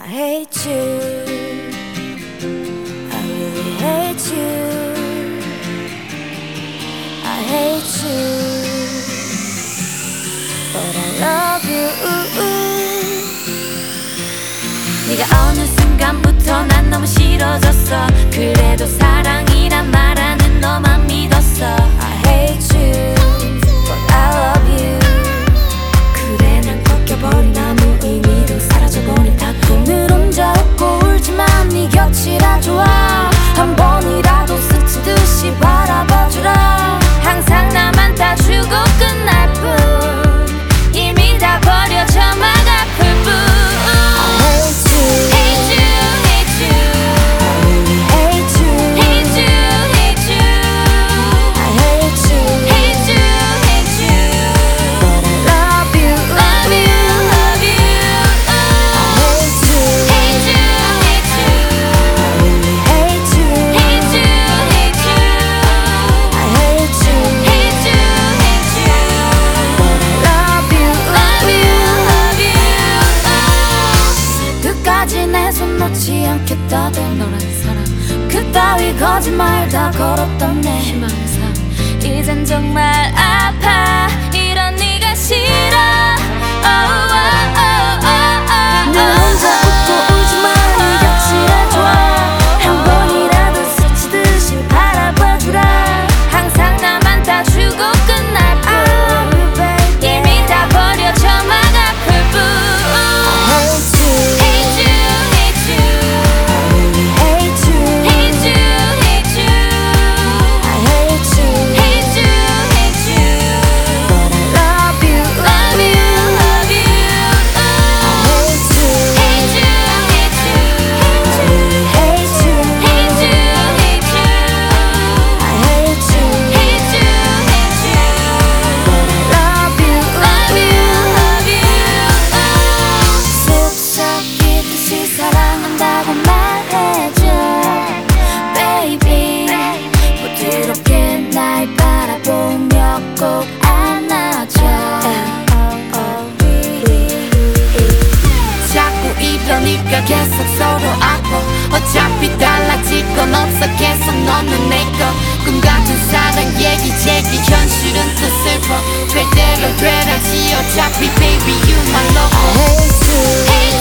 I hate you, I really hate you, I hate you, but I love you. 네가 어느 순간부터 난 너무 싫어졌어. 그래도 사랑이란 말하는 너만 믿었어. I hate you, but I love you. 그래 난 꺾여버린 아무 의미도 사라져버린 탁구. 늘 혼자 웃고 울지만 네 곁이라 좋아. 한 번이라도 스치듯이 바라봐주라. 항상 나만 다 주고 끝날 뿐. 이미 다 버려져 막 아플 뿐. 내 손 놓지 않겠다던 너란 사람, 그따위 거짓말 다 걸었던 내 희망의 삶. 이젠 정말 아파. 이런 네가 싫어. 늘 혼자 웃고 울지만 네 곁이라 좋아. 한 번이라도 스치듯이 바라봐주라. 항상 나만 다 주고 끝날 뿐. 이미 다 버려져 막 아플 뿐. 꼭 안아줘. 자꾸 이러니까 계속 서로 아파. 어차피 달라질 건 없어. 계속 너는 내꺼. 꿈 같은 사랑 얘기 제기 현실은 또 슬퍼. 될 대로 되라지. 어차피 baby you my lover. I hate you.